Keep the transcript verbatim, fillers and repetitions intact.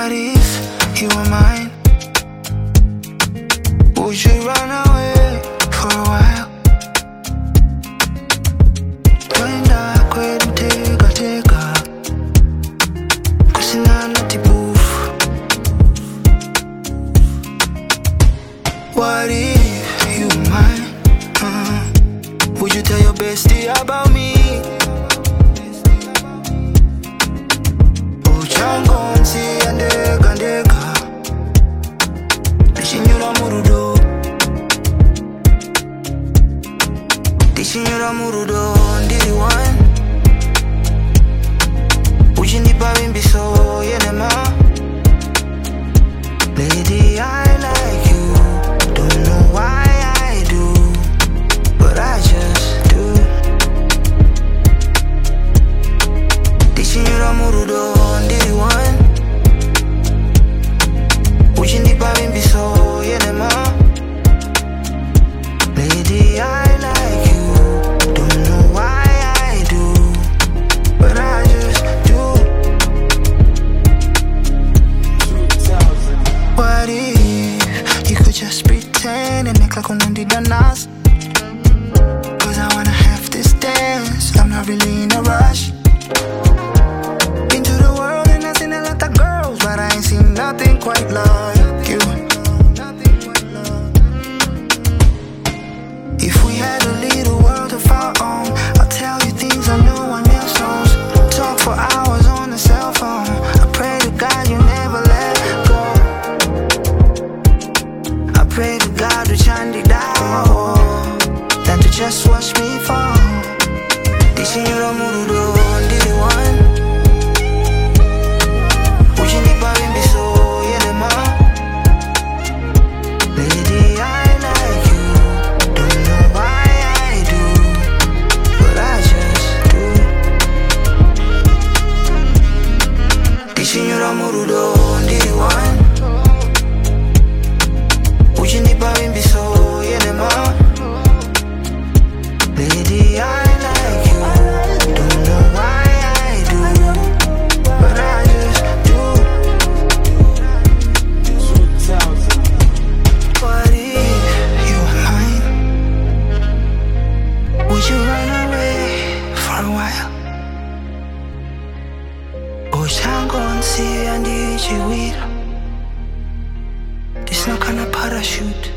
What if you were mine? Would you run away for a while? Twenda kwetu teka teka, kusinana tibufu. What if you were mine? Uh, would you tell your bestie about me? Uchangonzi andeka ndeka, Tishinyura murudo, Tishinyura murudo, ndiri one. Uchindipa bimbiso yenema. Lady, I like you, don't know why I do, but I just do. Tishinyura murudo, ndiri one. Uchindipa bimbiso yenema. Lady, I like you, don't know why I do, but I just do. What if you could just pretend and act like unandida nas? Cause I wanna have this dance, I'm not really in a rush. Been to the world and I've seen a lot of girls, but I ain't seen nothing quite like you. If we had a little world of our own, I'll tell you things that no one else knows. Talk for hours on the cell phone, I pray to God you never let go. I pray to God to chandi down, than to just watch me fall. Tishinyura murudo, ndiri one. Uchindipa bimbiso yenema. Lady, I like you, don't know why I do, but I just do. Tishinyura murudo, ndiri one. Uchindipa bimbiso yenema. Lady, I like you, don't know why I do, but I just do. What if you were mine? Would you run away for a while? Uchangonzi andichiwira, there's no kind of parachute.